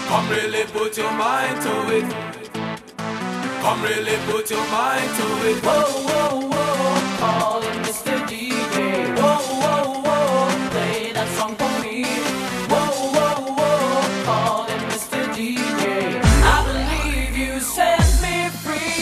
Come really put your mind to it. Come really put your mind to it. Whoa, whoa, whoa, calling Mr. DJ. Whoa, whoa, whoa, play that song for me. Whoa, whoa, whoa, calling Mr. DJ. I believe you set me free.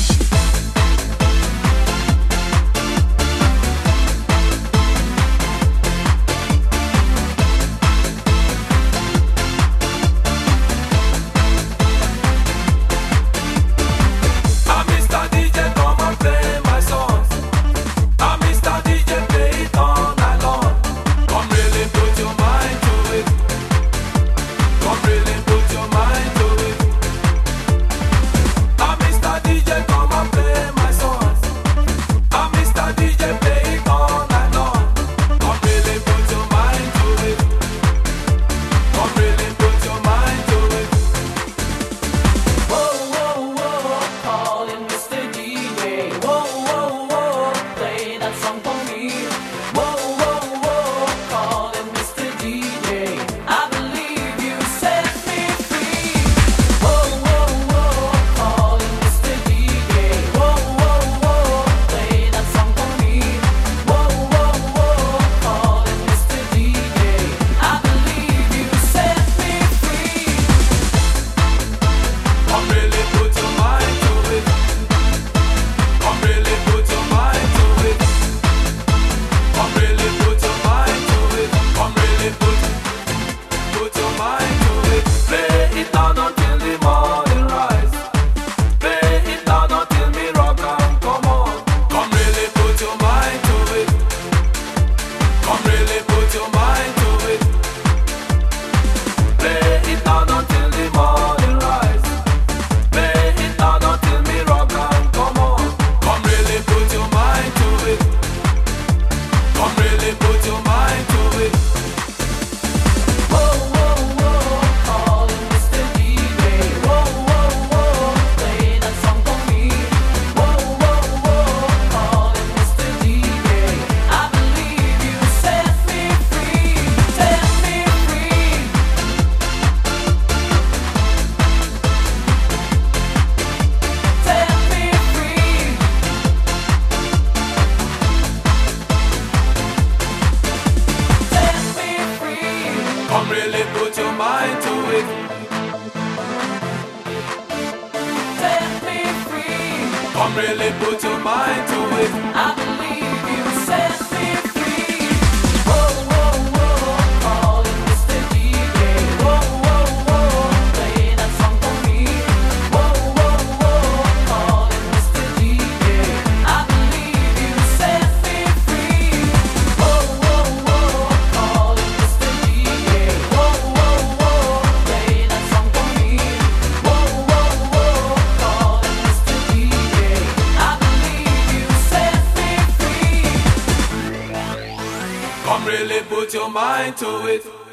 Come really put your mind to it. Set me free. Come really put your mind to it. I believe you set me free. Whoa, whoa, whoa, calling Mr. DJ. Whoa, whoa, whoa, play that song for me. Whoa, whoa, whoa, calling Mr. DJ. I believe you set me free. Whoa, whoa, whoa, calling Mr. DJ. Whoa, whoa, whoa, play that song for me. Whoa, whoa, whoa, calling Mr. DJ. I believe you set me free. Come really put your mind to it.